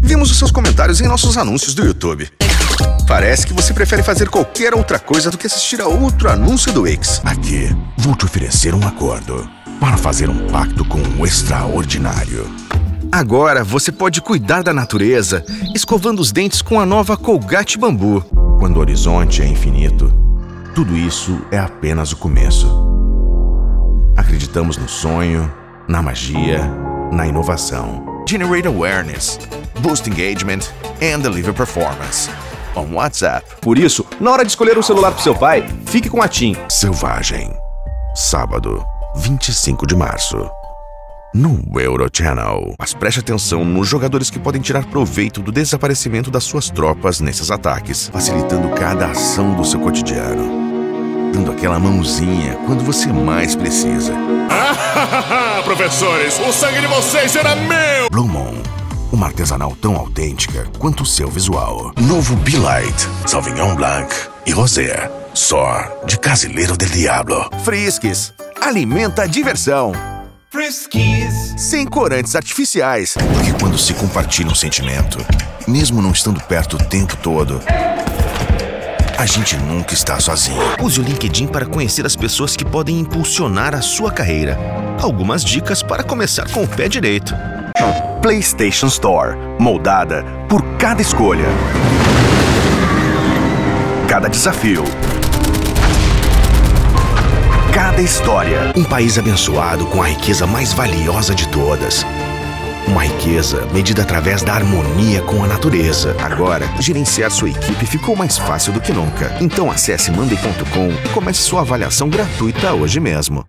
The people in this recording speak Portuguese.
Vimos os seus comentários em nossos anúncios do YouTube. Parece que você prefere fazer qualquer outra coisa do que assistir a outro anúncio do Wix. Aqui, vou te oferecer um acordo para fazer um pacto com o extraordinário. Agora você pode cuidar da natureza escovando os dentes com a nova Colgate Bambu. Quando o horizonte é infinito, tudo isso é apenas o começo. Acreditamos no sonho, na magia, na inovação. Generate awareness, boost engagement and deliver performance. On WhatsApp. Por isso, na hora de escolher um celular pro seu pai, fique com a TIM. Selvagem. Sábado, 25 de março. No Eurochannel. Mas preste atenção nos jogadores que podem tirar proveito do desaparecimento das suas tropas nesses ataques, Facilitando cada ação do seu cotidiano. Dando aquela mãozinha quando você mais precisa. Professores, o sangue de vocês será meu! Blue Moon. Uma artesanal tão autêntica quanto o seu visual. Novo Be Light, Sauvignon Blanc e Rosé. Só de Casileiro del Diablo. Friskies. Alimenta a diversão. Friskies. Sem corantes artificiais. Porque quando se compartilha um sentimento, mesmo não estando perto o tempo todo, a gente nunca está sozinho. Use o LinkedIn para conhecer as pessoas que podem impulsionar a sua carreira. Algumas dicas para começar com o pé direito. PlayStation Store, moldada por cada escolha, cada desafio, cada história. Um país abençoado com a riqueza mais valiosa de todas. Uma riqueza medida através da harmonia com a natureza. Agora, gerenciar sua equipe ficou mais fácil do que nunca. Então acesse Monday.com e comece sua avaliação gratuita hoje mesmo.